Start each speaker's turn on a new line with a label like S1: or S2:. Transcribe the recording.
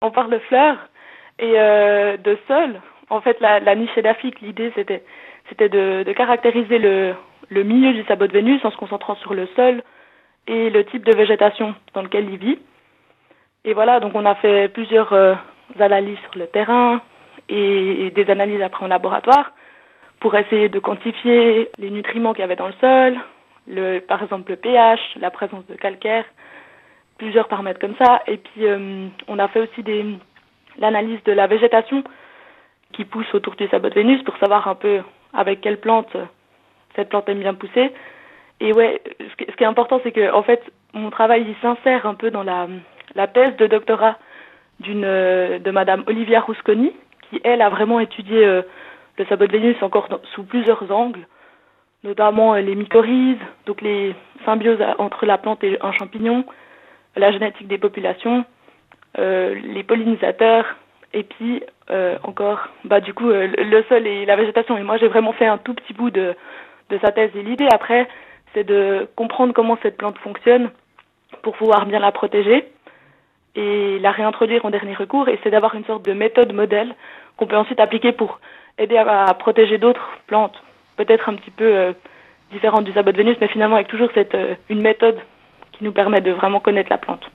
S1: On parle de fleurs et de sol. En fait, la niche édaphique, l'idée c'était de caractériser le milieu du sabot de Vénus en se concentrant sur le sol et le type de végétation dans lequel il vit. Et voilà, donc on a fait plusieurs analyses sur le terrain et des analyses après en laboratoire pour essayer de quantifier les nutriments qu'il y avait dans le sol, par exemple le pH, la présence de calcaire, plusieurs paramètres comme ça. Et puis on a fait aussi l'analyse de la végétation qui pousse autour du sabot de Vénus pour savoir un peu avec quelle plante cette plante aime bien pousser. Et ouais, ce qui est important, c'est que en fait, mon travail il s'insère un peu dans la thèse de doctorat de Madame Olivia Rusconi, qui elle a vraiment étudié le sabot de Vénus encore sous plusieurs angles, notamment les mycorhizes, donc les symbioses entre la plante et un champignon, la génétique des populations, les pollinisateurs, et puis encore, du coup, le sol et la végétation. Et moi, j'ai vraiment fait un tout petit bout de sa thèse. Et l'idée, après, c'est de comprendre comment cette plante fonctionne pour pouvoir bien la protéger et la réintroduire en dernier recours. Et c'est d'avoir une sorte de méthode modèle qu'on peut ensuite appliquer pour aider à protéger d'autres plantes, peut-être un petit peu différentes du sabot de Vénus, mais finalement avec toujours une méthode qui nous permet de vraiment connaître la plante.